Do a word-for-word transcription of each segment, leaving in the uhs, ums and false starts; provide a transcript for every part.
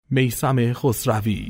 میثم خسروی.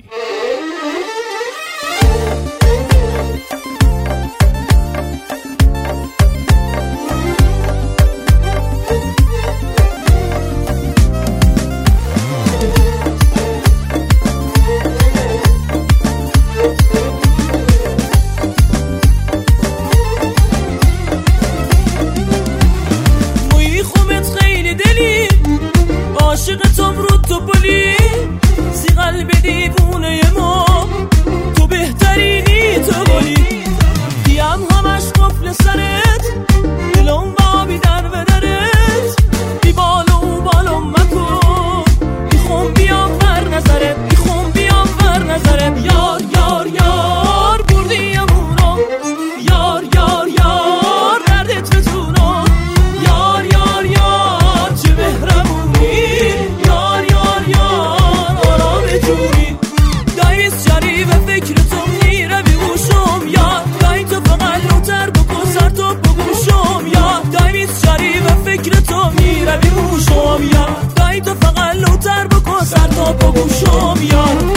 عاشق تام رو تو بلی سی قلب دیوونه ما، تو بهترینی تو بلی دیم همش قفل سرت دلم بابی در بدرت بی بالو بالو مکن میخوام بیام ور نظرت میخوام بیام ور نظرت یار یار یار بردی امونو یار یار یار دردت بتونو یار یار یار چه بهرمونی یار یار یار آرام جونی دایست شریف فکر تو میره بیگوشم یار دای تو فقط لوتر بکن سر تو بگوشم یار دایست شریف فکر تو میره بیگوشم یار دای تو فقط لوتر بکن سر تو بگوشم یار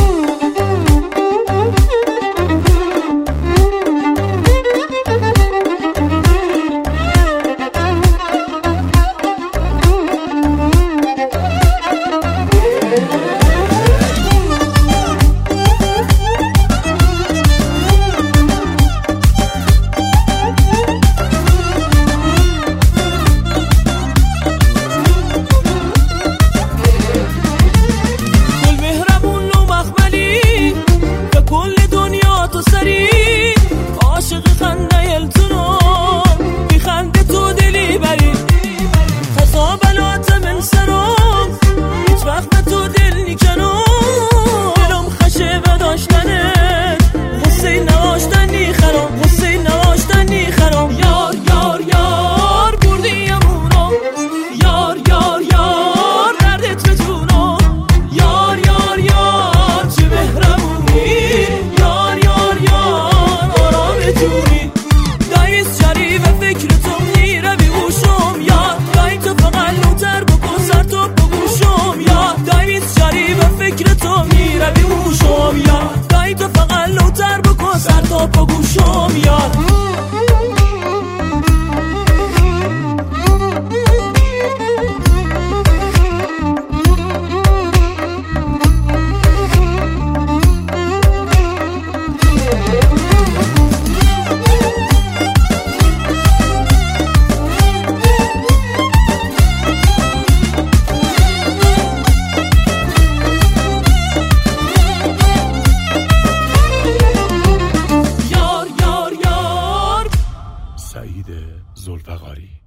عاشق خنده یلتونو بی خنده تو دلی بری خزا بلات من سرم هیچ وقت به تو دل نیکنم دلم خشه بداشتنت غصه نواشتن نیخرم غصه نواشتن نیخرم یار یار یار بردی امونو یار یار یار دردت بتونو یار یار یار چه بهرمونی یار یار یار آرام جونی دایست شریف فکر تو میره بیگوشم یار دای تو فقط لوتر بکن سر تو بگوشم یار دایست شریف فکر تو میره بیگوشم یار دای تو فقط لوتر بکن سر تو بگوشم یار سعید ذوالفقاری.